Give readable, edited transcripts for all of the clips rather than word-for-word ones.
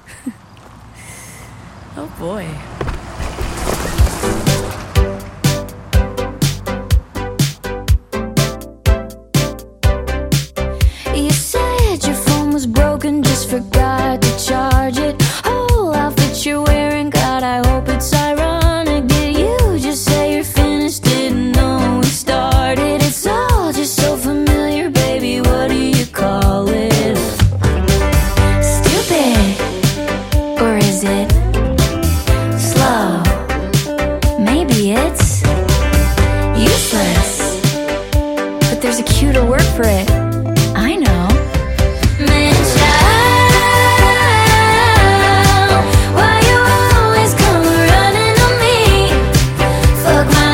Oh boy. You said your phone was broken, just forgot to charge it. Whole outfit you're wearing, God, I hope it's ironic. Did you just say you're finished? Didn't know we started. It's all just so familiar, baby, what do you call it? Stupid, or is it slow? Maybe it's useless, but there's a cuter word for it. I know. Man child, why you always come running on me? Fuck my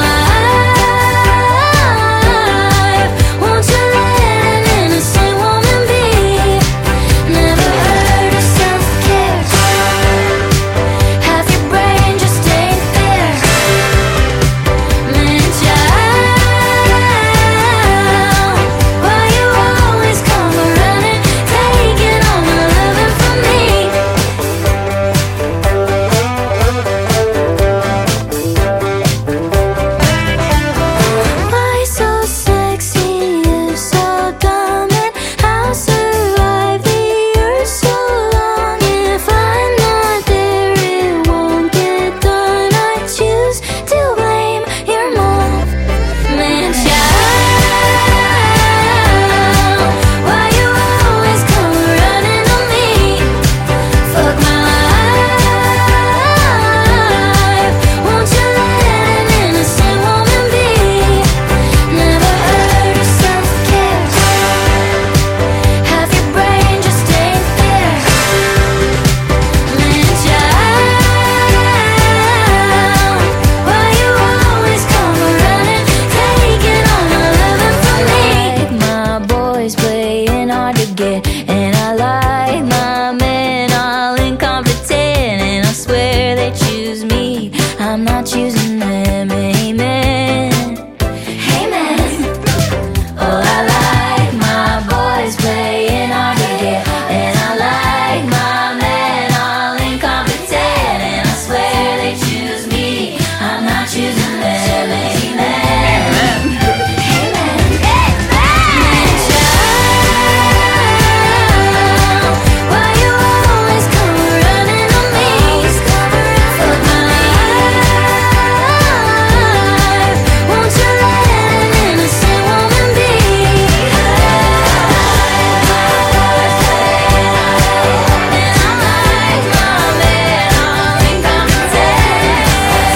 life, won't you let an innocent woman be? Never heard of self-care, half your brain just ain't there. Man child, why you always come running, taking all my loving from me? Why so sexy, you so dumb, and how survive the earth so long? If I'm not there, it won't get done. I choose to blame your mom. Man child, why you always come running on me? Fuck my life, won't you let an innocent woman be? Never heard of self-care, half your brain just ain't there. Man child, why you always come running, taking all my loving from me? My boys playing hard to get, and I like my men all incompetent, and I swear they choose me, I'm not choosing them. Amen, amen. Oh, I like my boys playing hard to get, and I like my men all incompetent, and I swear they choose me, I'm not choosing them. Amen, amen. Man child, why you always come running on me? Fuck my life, won't you let an innocent woman be? And I like my men all incompetent.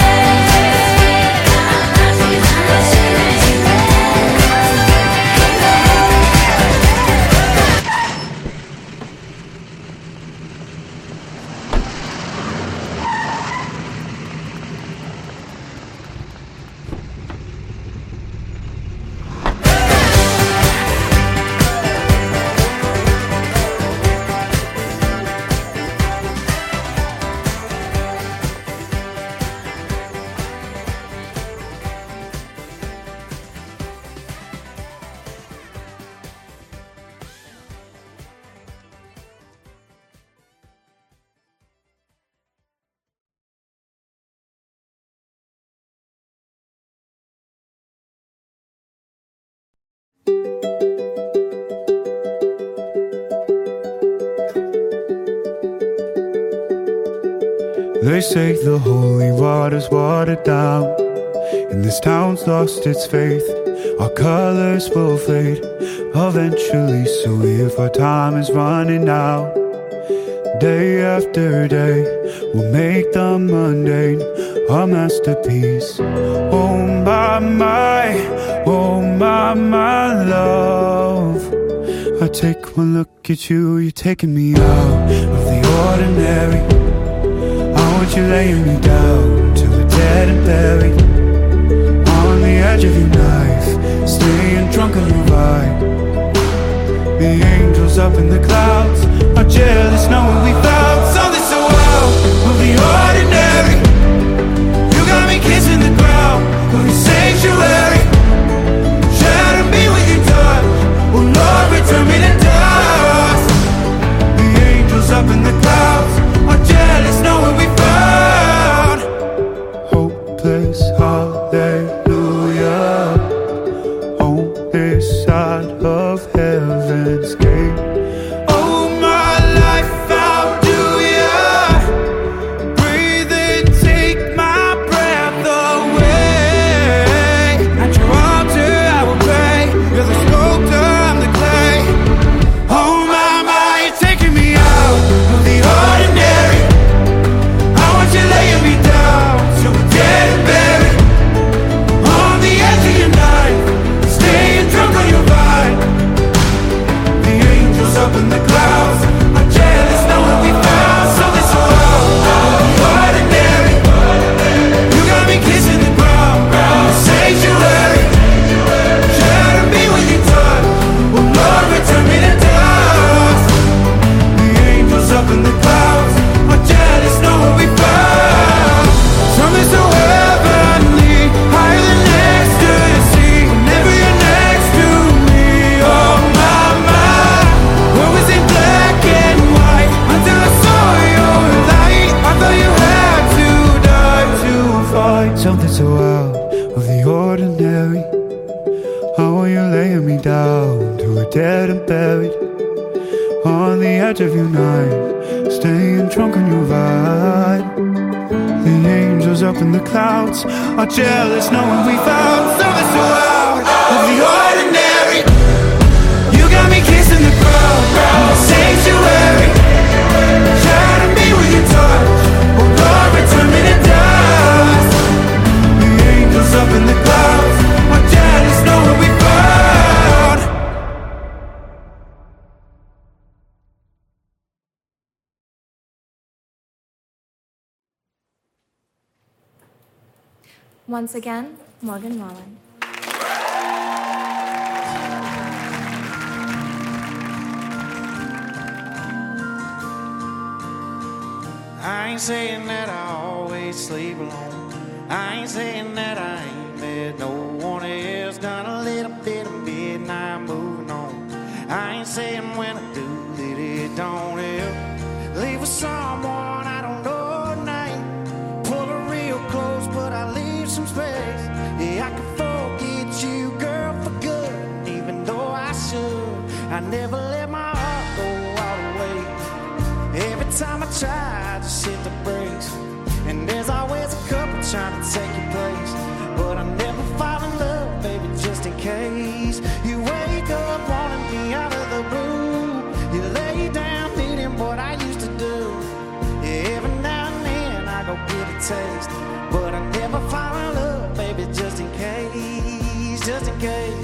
They say the holy water's watered down, and this town's lost its faith. Our colors will fade eventually, so if our time is running out, day after day, we'll make the mundane our masterpiece. Oh my, love, I take one look at you, you're taking me out of the ordinary. I want you laying me down till we're dead and buried, on the edge of your knife, staying drunk on your ride. The angels up in the clouds are jealous knowing we found something so out of the ordinary. You got me kissing the ground of your sanctuary. Shatter me with your touch, oh Lord, return me to dust. The angels up in the clouds are in the clouds are jealous knowing we found something so ordinary. You got me kissing the ground, sanctuary. Sharing me with your touch. Oh Lord, return me to dust. The angels up in the clouds are jealous knowing we found something so heavenly, higher than ecstasy. Whenever you're next to me, oh my, my. What was in black and white until I saw your light. I thought you had to die to fight something so out of the ordinary. How are you laying me down to a dead and buried on the edge of your night, staying drunk on your ride. The angels up in the clouds are jealous knowing we found something so out of the ordinary. You got me kissing the ground, sanctuary. Sharing me with your touch. Oh Lord, return me to dust. The angels up in the clouds are jealous knowing we found. Once again, Morgan Wallen. I ain't saying that I always sleep alone. I ain't saying that I ain't met no one else. Done a little bit of midnight moving on. I ain't saying when I do that it don't help. Leave with someone I don't know her name. Pull her real close, but I leave some space. Yeah, I can forget you, girl, for good. Even though I should, I never let my heart go all the way. Every time I try, I just hit the brakes. And there's always a couple trying to take your place. But I never fall in love, baby, just in case. You wake up wanting me out of the blue. You lay down needing what I used to do. Yeah, every now and then I go get a taste. But I never fall in love, baby, just in case. Just in case.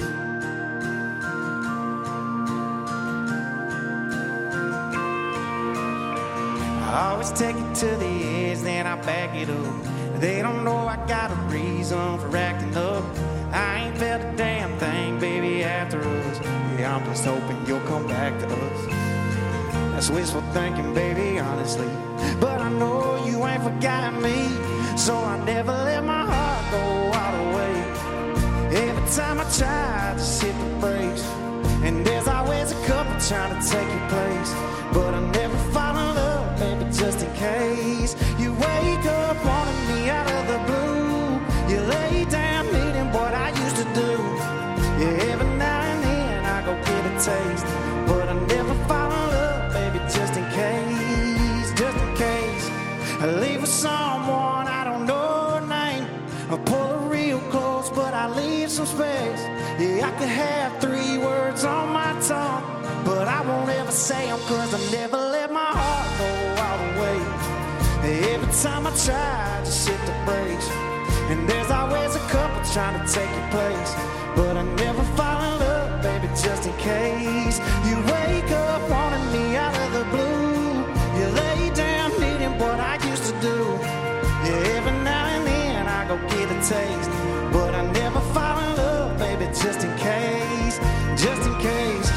I always take it to the edge, then I back it up. They don't know I got a reason for acting up. I ain't felt a damn thing, baby, after us. Yeah, I'm just hoping you'll come back to us. That's wishful thinking, baby, honestly. But I know you ain't forgotten me, so I never let my heart go all the way. Every time I try, I just hit the brakes. And there's always a couple trying to take your place. But I never fall in love, baby, just in case. You wake up wanting me out of the blue. You lay down needing what I used to do. Yeah, every now and then I go get a taste. But I never fall in love, baby, just in case. Just in case I leave with someone I don't know her name. I pull her real close, but I leave some space. Yeah, I could have 3 words on my tongue, but I won't ever say them, cause I never let my heart go all the way. Every time I try, I just hit the brakes. And there's always a couple trying to take your place. But I never fall in love, baby, just in case. You wake up wanting me out of the blue. You lay down needing what I used to do. Yeah, every now and then I go get a taste. But I never fall in love, baby, just in case. Just in case.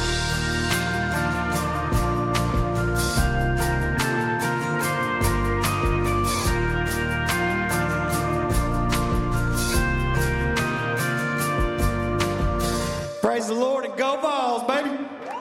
Praise the Lord and go Vols, baby.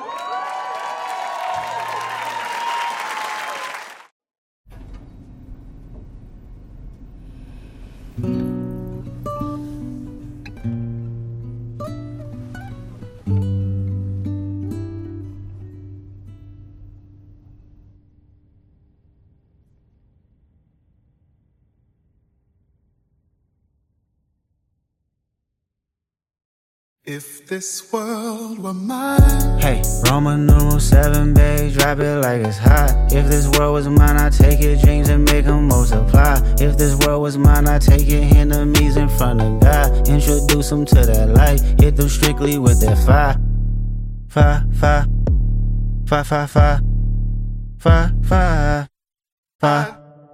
If this world were mine. Hey, Roman numeral 7, babe, drop it like it's hot. If this world was mine, I'd take your dreams and make them multiply. If this world was mine, I'd take your enemies in front of God. Introduce them to that light, hit them strictly with that fire. Fire, fire. Fa fa fa. Fa fa fa.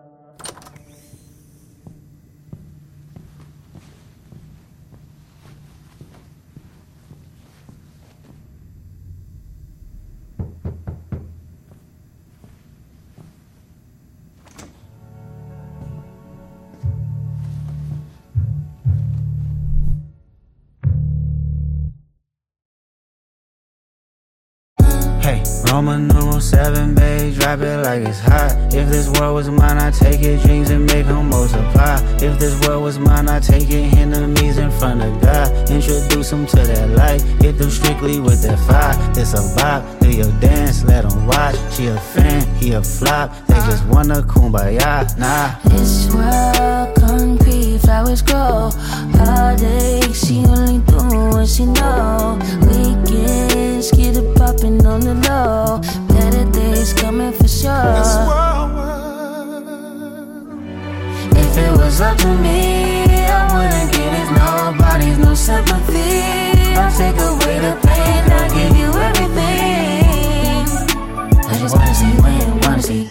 Hey, Roman numeral 7, babe, drop it like it's hot. If this world was mine, I'd take your dreams and make them multiply. If this world was mine, I'd take your enemies in front of God. Introduce them to that light, hit them strictly with that fire. This a bop, do your dance, let them watch. She a fan, he a flop, they just wanna kumbaya, nah. This world concrete, flowers grow. Heartache, she only doing what she know. Weekends, get it poppin' on the low. Better days coming for sure. If it was up to me, I wouldn't give it nobody's no sympathy. I'll take away the pain, I'll give you everything. I just wanna see when you wanna see.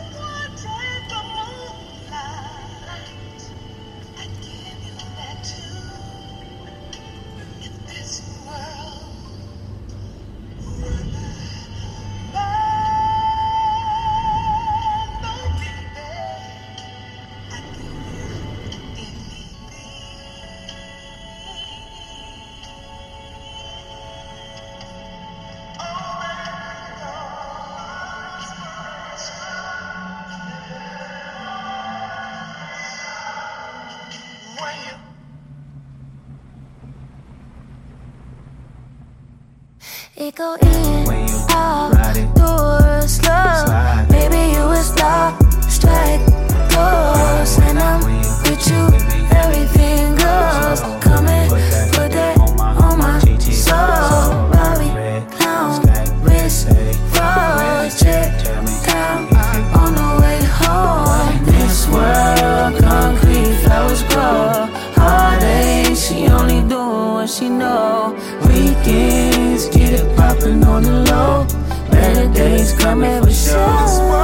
It go in, out, door, slow. Baby, you was locked, strike, close. And I'm with you, everything goes. Come and put that on my soul. Robbie, clown, wrist, froze, check down on the way home. This world, concrete, flowers grow. Heartache, she only doing what she know. Weekends, get it poppin' on the low. Better days coming for sure.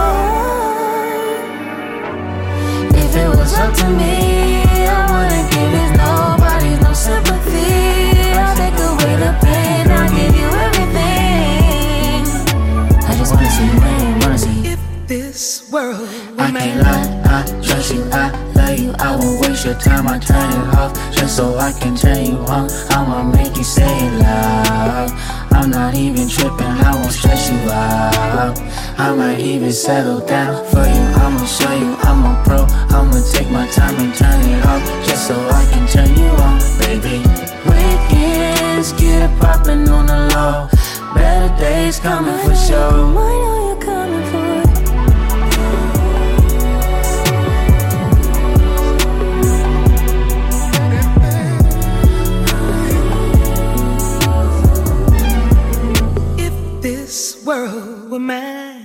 If it was up to me, I wouldn't give it nobody's no sympathy. I'll take away the pain, I'll give you everything. I just wanna see when you wanna see. If this world I can't lie, I trust you, I love you. I won't waste your time, I turn it off just so I can turn you on. I'ma make you say it loud. I'm not even tripping, I won't stress you out. I might even settle down for you. I'ma show you I'm a pro. I'ma take my time and turn it off just so I can turn you on, baby. Weekends, get it poppin' on the low. Better days coming for sure. I know you're coming for it. this world were mine.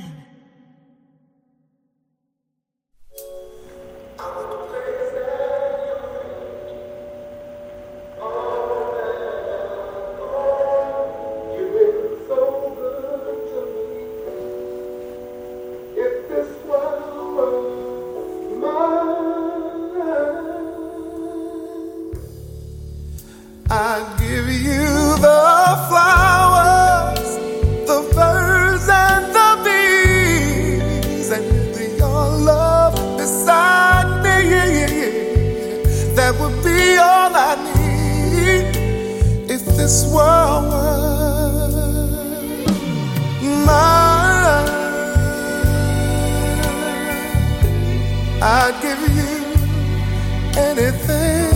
I give you the flowers, the birds and the bees, and your love beside me. That would be all I need if this world were mine. I'd give you anything.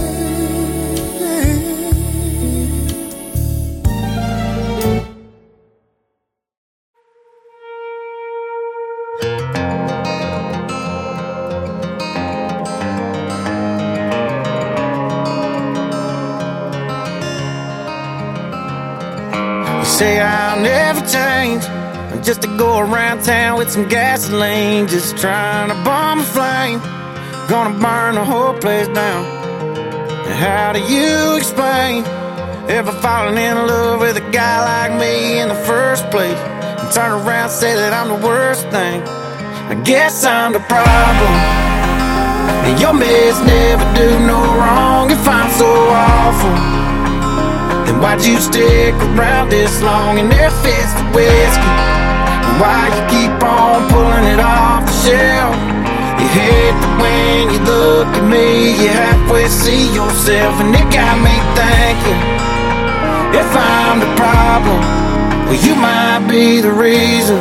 Say I'll never change, just to go around town with some gasoline, just trying to bomb a flame, gonna burn the whole place down. And how do you explain ever falling in love with a guy like me in the first place? and turn around and say that I'm the worst thing. I guess I'm the problem, and your meds never do no wrong. If I'm so awful, then why'd you stick around this long? And there fits the whiskey, and why you keep on pulling it off the shelf? You hate that when you look at me, you halfway see yourself, and it got me thinking, if I'm the problem, well, you might be the reason.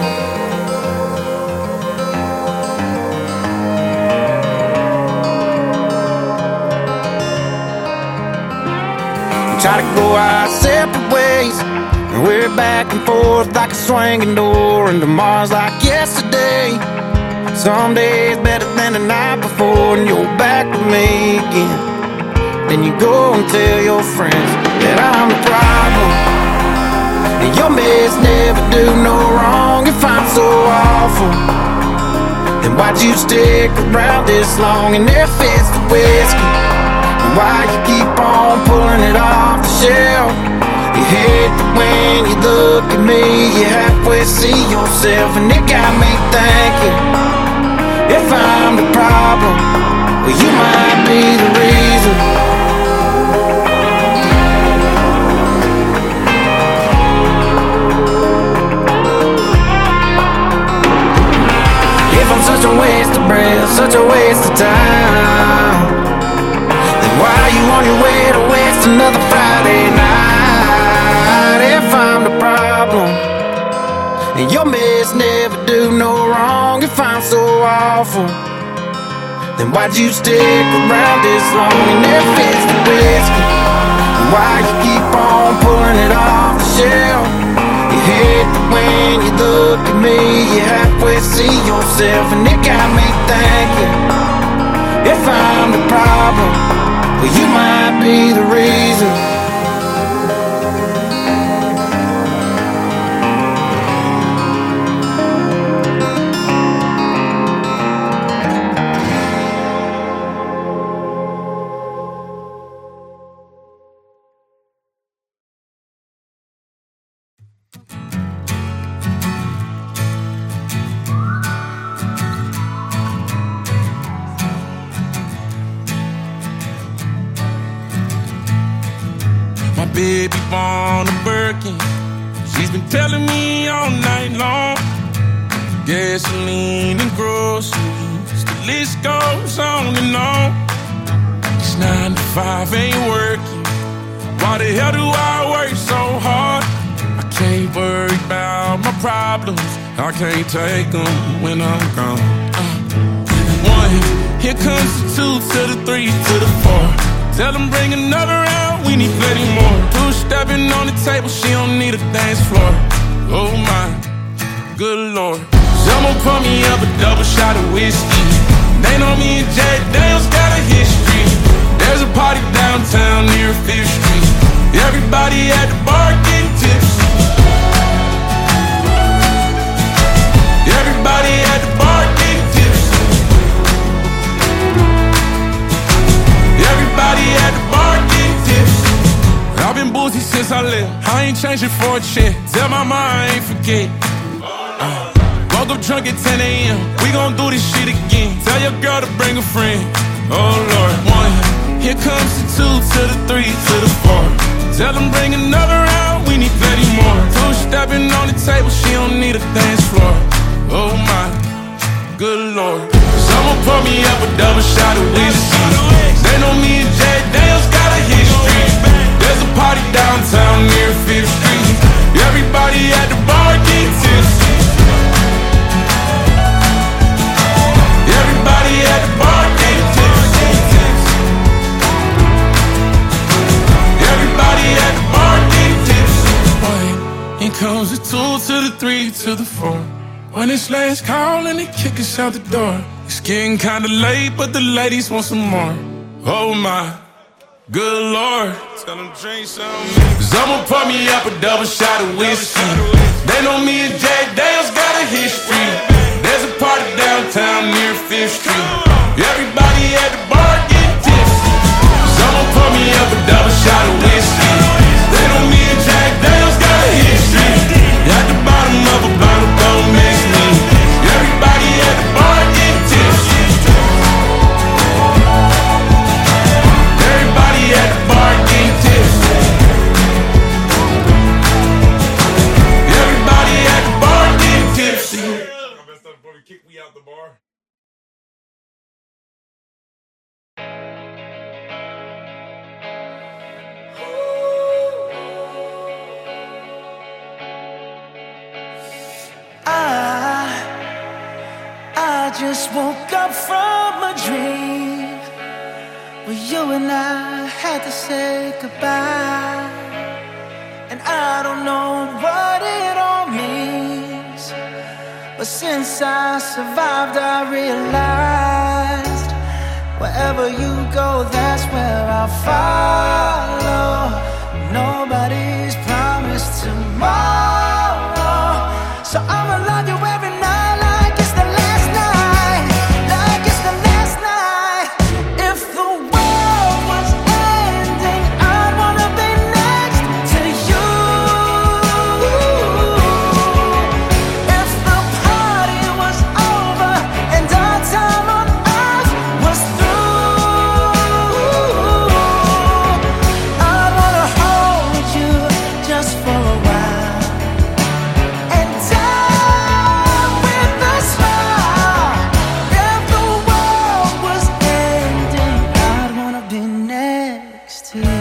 Try to go our separate ways, and we're back and forth like a swinging door, and tomorrow's like yesterday. Some days better than the night before, and you're back with me again. Then you go and tell your friends that I'm the problem, and your meds never do no wrong. If I'm so awful, then why'd you stick around this long? And there fits the whiskey, why you keep on pulling it off the shelf? You hate that when you look at me, you halfway see yourself, and it got me thinking, if I'm the problem, well, you might be the reason. If I'm such a waste of breath, such a waste of time, why are you on your way to waste another Friday night? If I'm the problem, and your meds never do no wrong. If I'm so awful, then why'd you stick around this long? And there fits the whiskey, and why you keep on pulling it off the shelf? You hate that when you look at me, you halfway see yourself, and it got me thinking, if I'm the problem, well, you might be the reason. Baby born a Birkin, she's been telling me all night long. Gasoline and groceries, the list goes on and on. This 9 to 5 ain't working, why the hell do I work so hard? I can't worry about my problems, I can't take them when I'm gone. 1, here comes the 2 to the 3 to the 4. Tell them bring another round, we need plenty more. 2 stepping on the table, she don't need a dance floor. Oh my, good lord. Someone pour me up a double shot of whiskey. They know me and Jack Daniels got a history. There's a party downtown near 5th Street. Everybody at the bar getting tipsy. Everybody at the bar getting tipsy. Everybody at the bar getting tipsy. I've been boozy since I left, I ain't changing for a check. Tell my mom I ain't forget. Woke up drunk at 10 a.m. We gon' do this shit again. Tell your girl to bring a friend. Oh Lord. 1, here comes the 2 to the 3 to the 4. Tell them bring another round, we need plenty more. 2 stepping on the table, she don't need a dance floor. Oh my, good lord. Someone pour me up a double shot of whiskey. They know me and Jack Daniels got a history. There's a party downtown near 5th Street. Everybody at the bar getting tipsy. Everybody at the bar getting tipsy. Everybody at the bar getting tipsy. Here comes the 2 to the 3 to the 4. When it's last call and they kick us out the door. It's getting kinda late, but the ladies want some more. Oh my, good lord. Tell them drink some. Someone pour me up a double shot of whiskey. They know me and Jack Daniels got a history. There's a party downtown near 5th Street. Everybody at the bar getting tipsy. Someone pour me up a double shot of whiskey. They know me and Jack Daniels got a history. At the bottom of a bottle. kick me out the bar. I just woke up from a dream where you and I had to say goodbye. And I don't know what it all means, but since I survived I realized wherever you go, that's where I'll follow. Nobody's promised tomorrow, so I'ma love you every night like it's the last night, like it's the last night. If the world was ending, I'd wanna be next to you. If the party was over and our time on earth was through, I'd wanna hold you just for a while and die with a smile. If the world was ending, I'd wanna be next to you.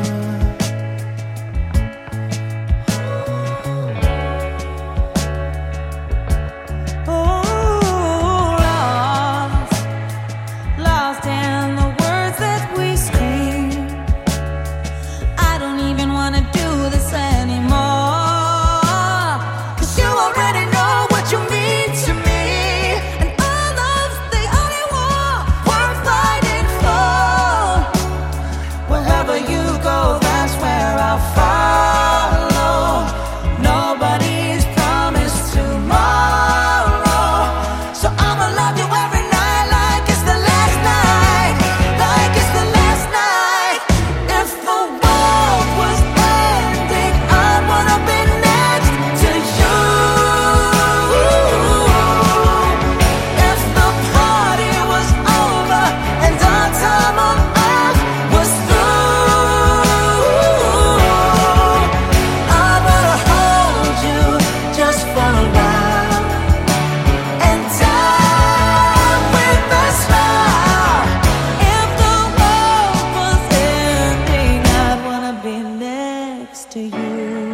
Lost in the words that we scream. I don't even wanna do this anymore, 'cause you already know what you mean to me, and our love's the only war worth fighting for. Wherever you go, that's where I'll follow. Nobody's promised tomorrow, so I'ma love you every night like it's the last night, like it's the last night. If the world was ending, I'd wanna be next to you. If the party was over and our time on earth was through, I'd wanna hold you just for a while and die with a smile. If the world was ending, I'd wanna be next to you.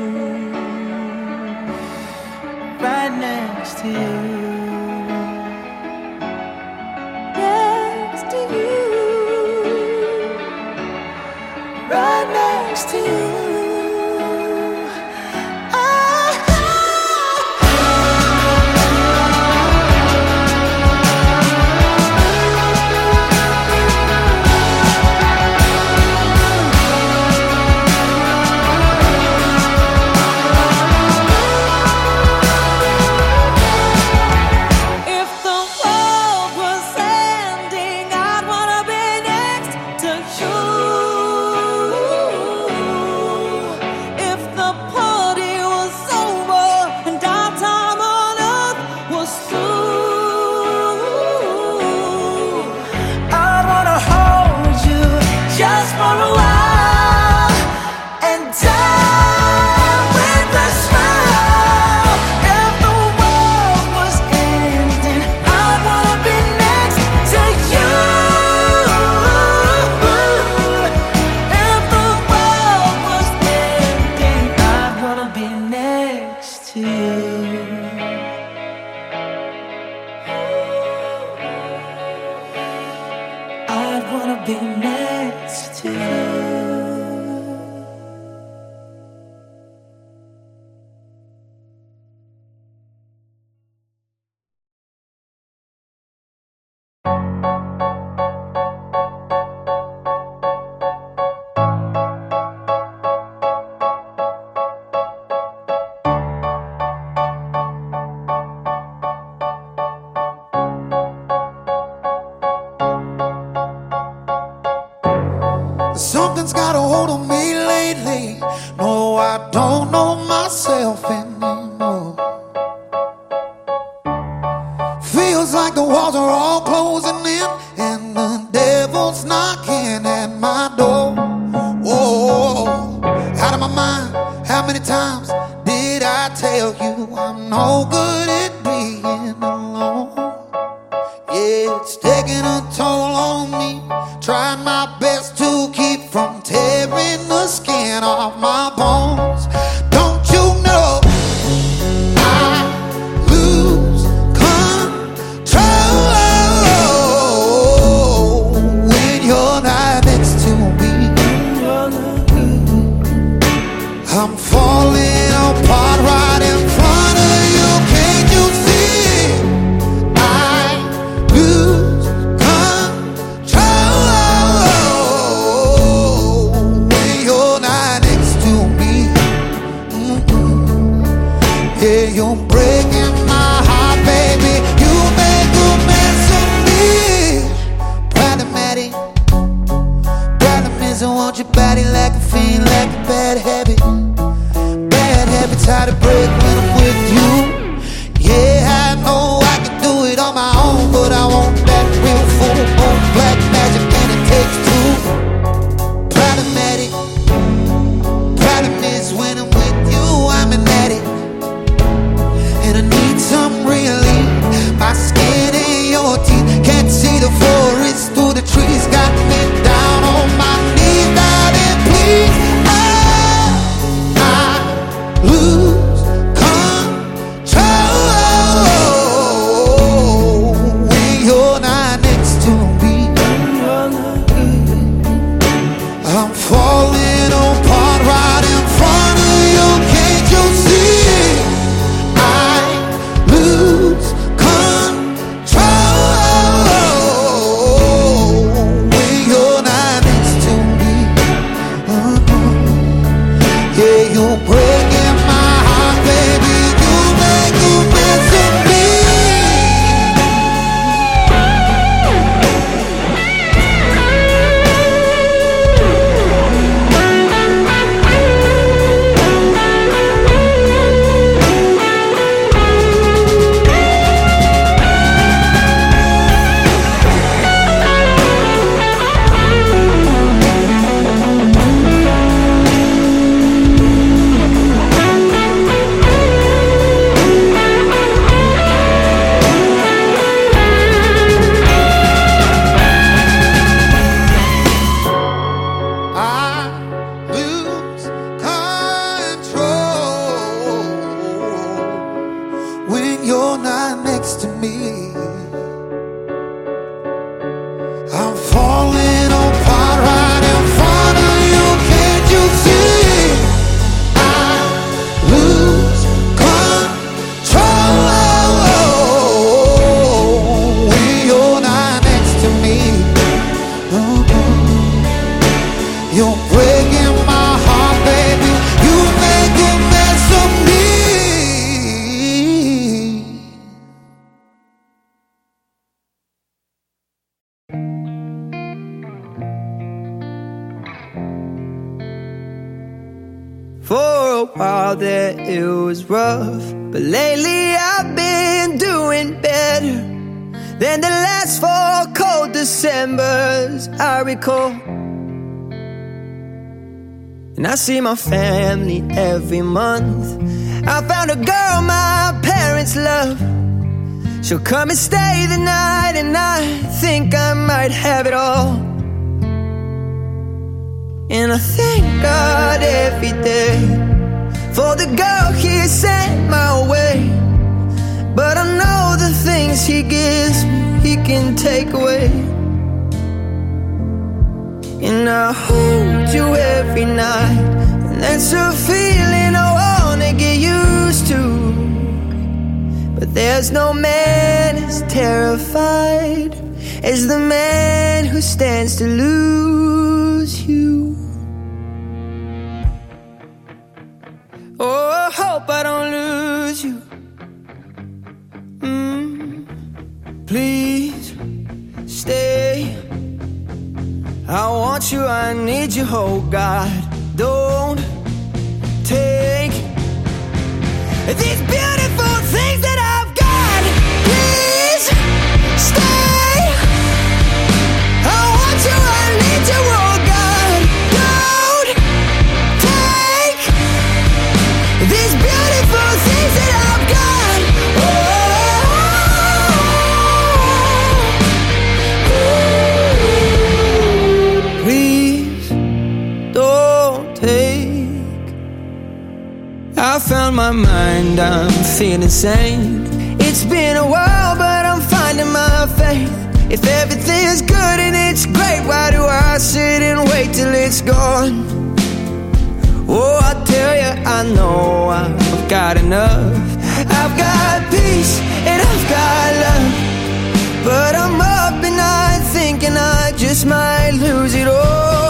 Right next to you. Next to you. Right next to you. If the world was ending, I'd wanna be next to you. If the party was over and our time on earth was through, I'd wanna hold you just for a while and die with a smile. If the world was ending, I'd wanna be next to you. If the world was ending, I'd wanna be next to you. I'd wanna be next to you. Something's got a hold on me lately. No, I don't know myself anymore. Feels like the walls are all closing in and the devil's knocking at my door. Oh, out of my mind. How many times did I tell you I'm no good at being alone? a while there it was rough, but lately I've been doing better than the last 4 cold Decembers I recall. And I see my family every month. I found a girl my parents love. She'll come and stay the night, and I think I might have it all. And I thank God every day for the girl He sent my way. But I know the things He gives me, He can take away. And I hold you every night, and that's a feeling I wanna get used to. But there's no man as terrified as the man who stands to lose you. Oh, I hope I don't lose you. Please stay. I want you, I need you, oh God. Don't take these beautiful things that I've got. Please stay. I want you, I need you, oh God. Don't take these beautiful things that I've got. Please don't take. I found my mind, I'm feeling sane. It's been a while, but I'm finding my faith. If everything's good and it's great, why do I sit and wait till it's gone? Oh, I tell you, I know I've got enough. I've got peace and I've got love, but I'm up at night thinking I just might lose it all.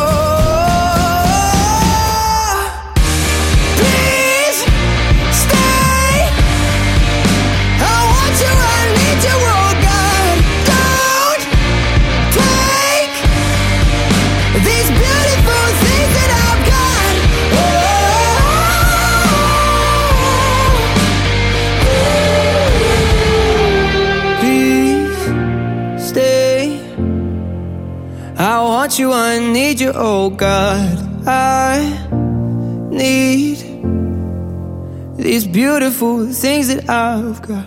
I want you, I need you, oh God. I need these beautiful things that I've got.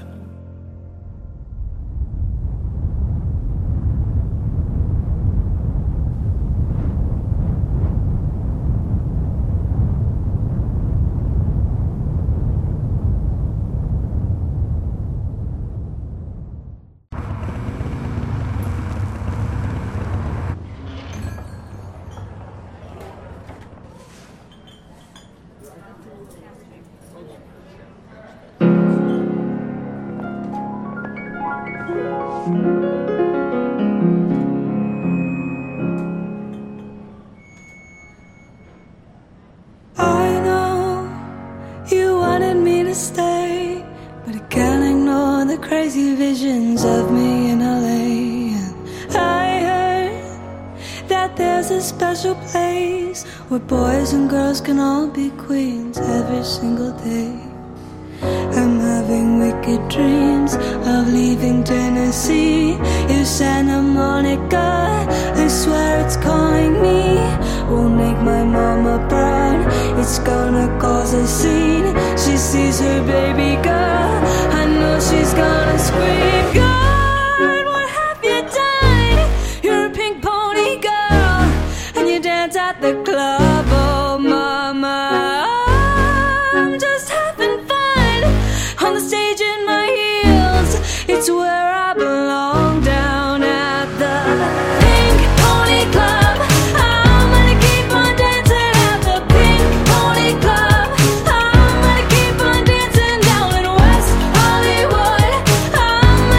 Where boys and girls can all be queens every single day. I'm having wicked dreams of leaving Tennessee. If Santa Monica, I swear it's calling me. Won't make my mama proud, it's gonna cause a scene. She sees her baby girl, I know she's gonna scream. God, what have you done? You're a pink pony girl, and you dance at the club. Oh mama, I'm just having fun on the stage in my heels. It's where I belong, down at the Pink Pony Club. I'm gonna keep on dancing at the Pink Pony Club. I'm gonna keep on dancing down in West Hollywood. I'm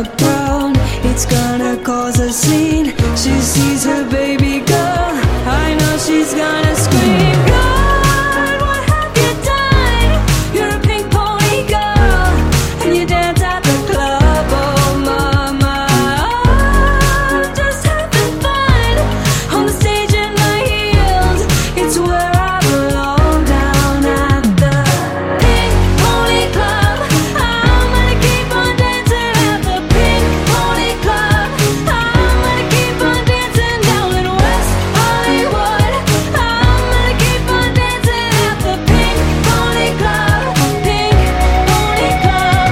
not proud. It's gonna cause a scene. She sees her baby girl. I know she's gonna scream. God, what have you done? You're a pink pony girl, and you dance at the club. Oh mama, I'm just having fun on the stage in my heels. It's where I belong, down at the Pink Pony Club. I'm gonna keep on dancing at the Pink Pony Club. I'm gonna keep on dancing down in West Hollywood. I'm gonna keep on dancing at the Pink Pony Club. Pink Pony Club.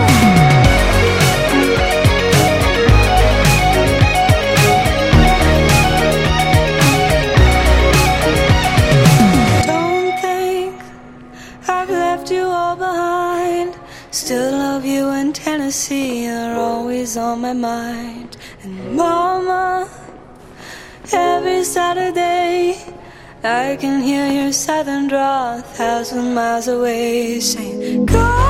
Don't think I've left you all behind. Still love you in Tennessee. You're always on my mind. And mama, every Saturday I can hear your southern drawl 1,000 miles away saying, God.